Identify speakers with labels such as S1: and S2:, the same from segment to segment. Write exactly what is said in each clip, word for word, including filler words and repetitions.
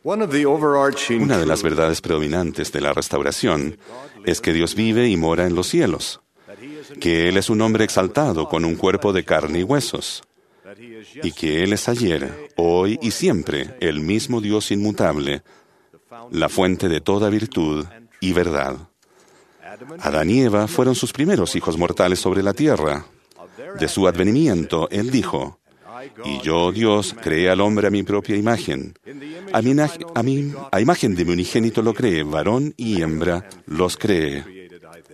S1: Una de las verdades predominantes de la restauración es que Dios vive y mora en los cielos, que Él es un hombre exaltado con un cuerpo de carne y huesos, y que Él es ayer, hoy y siempre el mismo Dios inmutable, la fuente de toda virtud y verdad. Adán y Eva fueron sus primeros hijos mortales sobre la tierra. De su advenimiento, Él dijo: y yo, Dios, creé al hombre a mi propia imagen. A, mi, a, mi, a imagen de mi unigénito lo creé, varón y hembra los creé.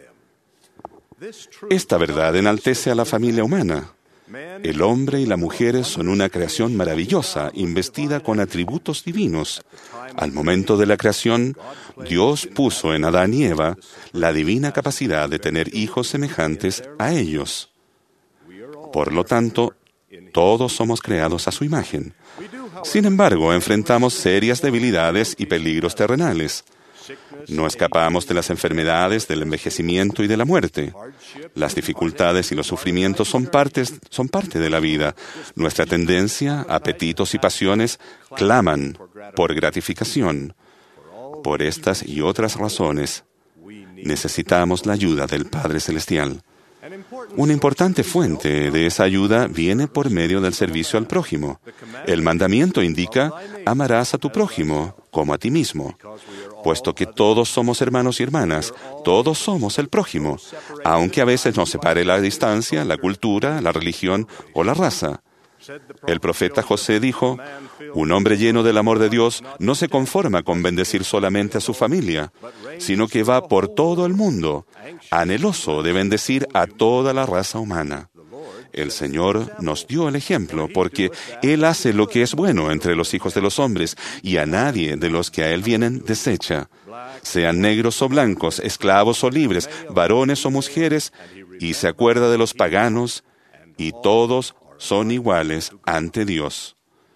S1: Esta verdad enaltece a la familia humana. El hombre y la mujer son una creación maravillosa, investida con atributos divinos. Al momento de la creación, Dios puso en Adán y Eva la divina capacidad de tener hijos semejantes a ellos. Por lo tanto, todos somos creados a su imagen. Sin embargo, enfrentamos serias debilidades y peligros terrenales. No escapamos de las enfermedades, del envejecimiento y de la muerte. Las dificultades y los sufrimientos son, partes, son parte de la vida. Nuestra tendencia, apetitos y pasiones claman por gratificación. Por estas y otras razones, necesitamos la ayuda del Padre Celestial. Una importante fuente de esa ayuda viene por medio del servicio al prójimo. El mandamiento indica: amarás a tu prójimo como a ti mismo. Puesto que todos somos hermanos y hermanas, todos somos el prójimo, aunque a veces nos separe la distancia, la cultura, la religión o la raza. El profeta José dijo: un hombre lleno del amor de Dios no se conforma con bendecir solamente a su familia, sino que va por todo el mundo, anheloso de bendecir a toda la raza humana. El Señor nos dio el ejemplo porque Él hace lo que es bueno entre los hijos de los hombres y a nadie de los que a Él vienen desecha. Sean negros o blancos, esclavos o libres, varones o mujeres, y se acuerda de los paganos, y todos son iguales ante Dios.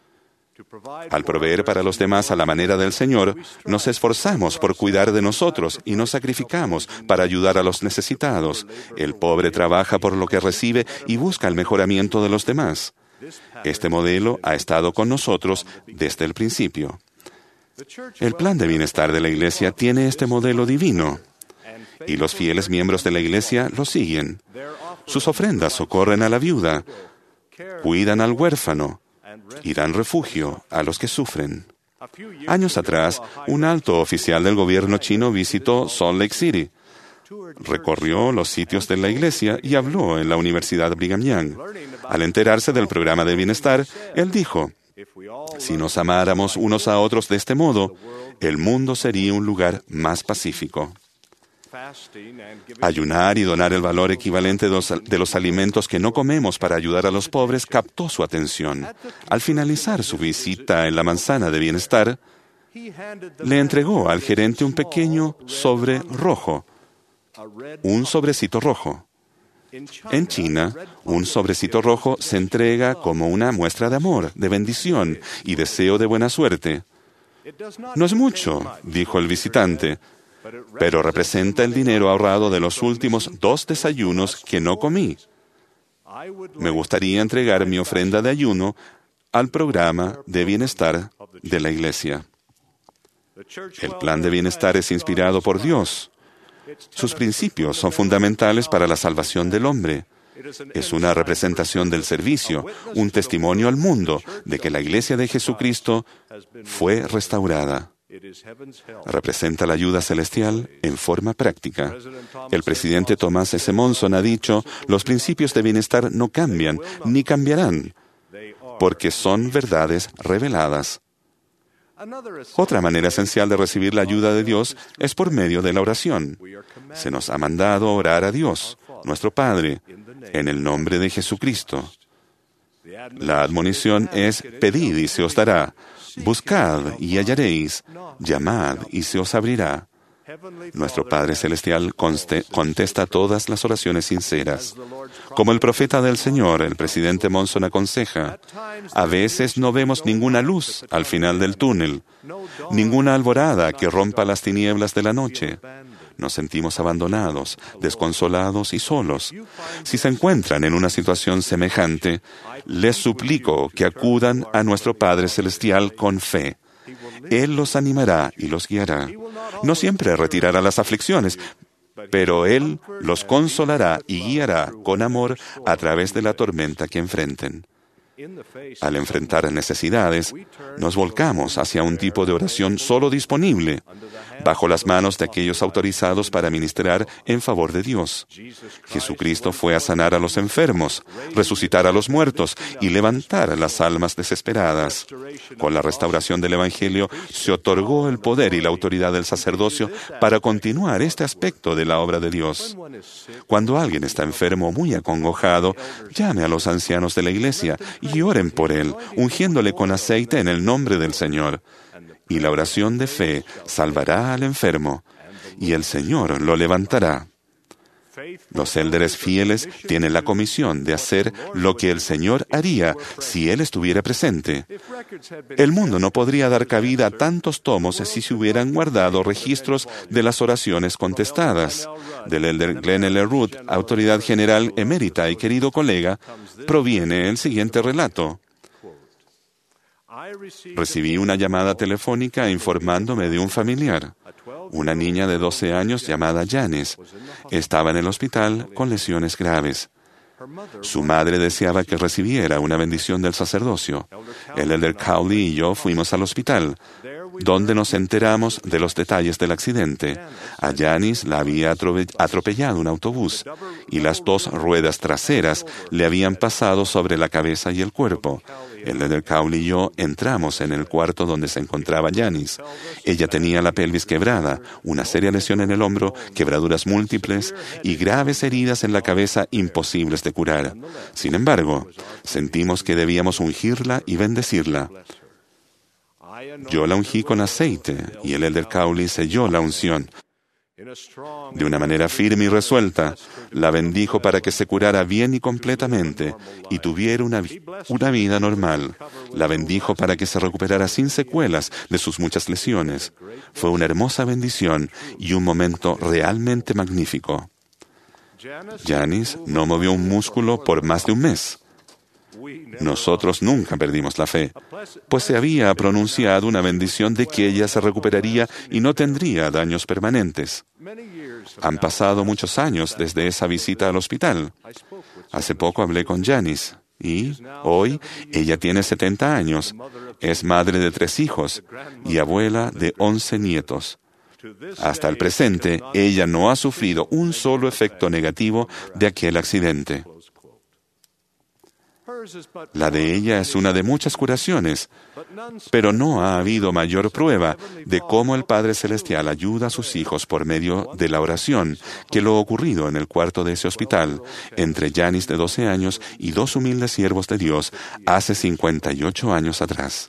S1: Al proveer para los demás a la manera del Señor, nos esforzamos por cuidar de nosotros y nos sacrificamos para ayudar a los necesitados. El pobre trabaja por lo que recibe y busca el mejoramiento de los demás. Este modelo ha estado con nosotros desde el principio. El plan de bienestar de la Iglesia tiene este modelo divino, y los fieles miembros de la Iglesia lo siguen. Sus ofrendas socorren a la viuda, cuidan al huérfano y dan refugio a los que sufren. Años atrás, un alto oficial del gobierno chino visitó Salt Lake City. Recorrió los sitios de la iglesia y habló en la Universidad Brigham Young. Al enterarse del programa de bienestar, él dijo: si nos amáramos unos a otros de este modo, el mundo sería un lugar más pacífico. Ayunar y donar el valor equivalente de los, de los alimentos que no comemos para ayudar a los pobres captó su atención. Al finalizar su visita en la manzana de bienestar, le entregó al gerente un pequeño sobre rojo, un sobrecito rojo. En China, un sobrecito rojo se entrega como una muestra de amor, de bendición y deseo de buena suerte. No es mucho, dijo el visitante, pero representa el dinero ahorrado de los últimos dos desayunos que no comí. Me gustaría entregar mi ofrenda de ayuno al programa de bienestar de la Iglesia. El plan de bienestar es inspirado por Dios. Sus principios son fundamentales para la salvación del hombre. Es una representación del servicio, un testimonio al mundo de que la Iglesia de Jesucristo fue restaurada. Representa la ayuda celestial en forma práctica. El presidente Thomas S. Monson ha dicho: los principios de bienestar no cambian ni cambiarán, porque son verdades reveladas. Otra manera esencial de recibir la ayuda de Dios es por medio de la oración. Se nos ha mandado orar a Dios, nuestro Padre, en el nombre de Jesucristo. La admonición es: pedid y se os dará, buscad y hallaréis, llamad y se os abrirá. Nuestro Padre Celestial conste, contesta todas las oraciones sinceras. Como el profeta del Señor, el presidente Monson aconseja: a veces no vemos ninguna luz al final del túnel, ninguna alborada que rompa las tinieblas de la noche. Nos sentimos abandonados, desconsolados y solos. Si se encuentran en una situación semejante, les suplico que acudan a nuestro Padre Celestial con fe. Él los animará y los guiará. No siempre retirará las aflicciones, pero Él los consolará y guiará con amor a través de la tormenta que enfrenten. Al enfrentar necesidades, nos volcamos hacia un tipo de oración solo disponible, bajo las manos de aquellos autorizados para ministrar en favor de Dios. Jesucristo fue a sanar a los enfermos, resucitar a los muertos y levantar a las almas desesperadas. Con la restauración del Evangelio se otorgó el poder y la autoridad del sacerdocio para continuar este aspecto de la obra de Dios. Cuando alguien está enfermo o muy acongojado, llame a los ancianos de la iglesia y oren por él, ungiéndole con aceite en el nombre del Señor. Y la oración de fe salvará al enfermo, y el Señor lo levantará. Los élderes fieles tienen la comisión de hacer lo que el Señor haría si Él estuviera presente. El mundo no podría dar cabida a tantos tomos si se hubieran guardado registros de las oraciones contestadas. Del élder Glenn L. Root, autoridad general emérita y querido colega, proviene el siguiente relato. Recibí una llamada telefónica informándome de un familiar. Una niña de doce años llamada Janice estaba en el hospital con lesiones graves. Su madre deseaba que recibiera una bendición del sacerdocio. El elder Cowley y yo fuimos al hospital, donde nos enteramos de los detalles del accidente. A Janice la había atropellado un autobús y las dos ruedas traseras le habían pasado sobre la cabeza y el cuerpo. El elder Cowley y yo entramos en el cuarto donde se encontraba Janice. Ella tenía la pelvis quebrada, una seria lesión en el hombro, quebraduras múltiples y graves heridas en la cabeza imposibles de curar. Sin embargo, sentimos que debíamos ungirla y bendecirla. Yo la ungí con aceite y el elder Cowley selló la unción. De una manera firme y resuelta, la bendijo para que se curara bien y completamente y tuviera una, una vida normal. La bendijo para que se recuperara sin secuelas de sus muchas lesiones. Fue una hermosa bendición y un momento realmente magnífico. Janice no movió un músculo por más de un mes. Nosotros nunca perdimos la fe, pues se había pronunciado una bendición de que ella se recuperaría y no tendría daños permanentes. Han pasado muchos años desde esa visita al hospital. Hace poco hablé con Janice y hoy ella tiene setenta años, es madre de tres hijos y abuela de once nietos. Hasta el presente, ella no ha sufrido un solo efecto negativo de aquel accidente. La de ella es una de muchas curaciones, pero no ha habido mayor prueba de cómo el Padre Celestial ayuda a sus hijos por medio de la oración que lo ocurrido en el cuarto de ese hospital entre Janice de doce años y dos humildes siervos de Dios hace cincuenta y ocho años atrás.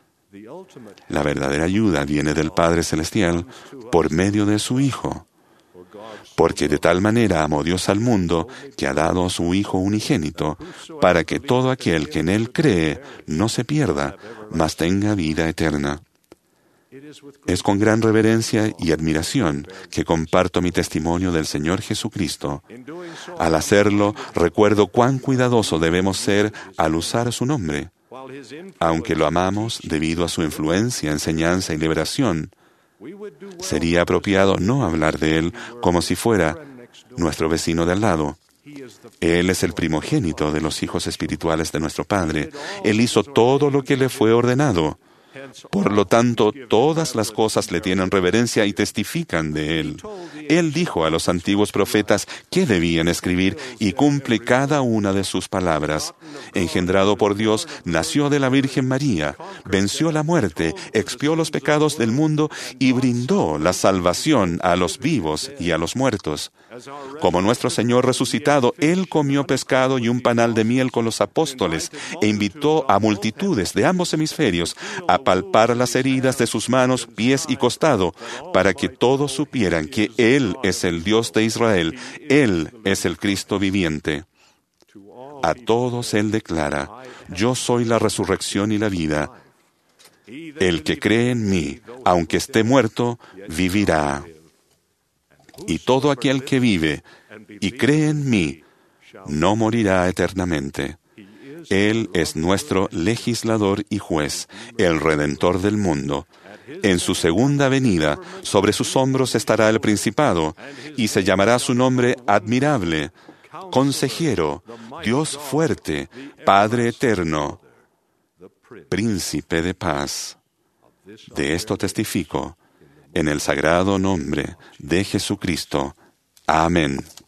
S1: La verdadera ayuda viene del Padre Celestial por medio de su Hijo. Porque de tal manera amó Dios al mundo que ha dado a su Hijo unigénito, para que todo aquel que en Él cree no se pierda, mas tenga vida eterna. Es con gran reverencia y admiración que comparto mi testimonio del Señor Jesucristo. Al hacerlo, recuerdo cuán cuidadoso debemos ser al usar su nombre. Aunque lo amamos debido a su influencia, enseñanza y liberación, sería apropiado no hablar de Él como si fuera nuestro vecino de al lado. Él es el primogénito de los hijos espirituales de nuestro Padre. Él hizo todo lo que le fue ordenado. Por lo tanto, todas las cosas le tienen reverencia y testifican de Él. Él dijo a los antiguos profetas qué debían escribir y cumple cada una de sus palabras. Engendrado por Dios, nació de la Virgen María, venció la muerte, expió los pecados del mundo y brindó la salvación a los vivos y a los muertos. Como nuestro Señor resucitado, Él comió pescado y un panal de miel con los apóstoles e invitó a multitudes de ambos hemisferios a palpar las heridas de sus manos, pies y costado, para que todos supieran que Él es el Dios de Israel, Él es el Cristo viviente. A todos Él declara: yo soy la resurrección y la vida. El que cree en mí, aunque esté muerto, vivirá. Y todo aquel que vive y cree en mí, no morirá eternamente. Él es nuestro legislador y juez, el Redentor del mundo. En su segunda venida, sobre sus hombros estará el principado, y se llamará su nombre Admirable, Consejero, Dios fuerte, Padre eterno, Príncipe de paz. De esto testifico, en el sagrado nombre de Jesucristo. Amén.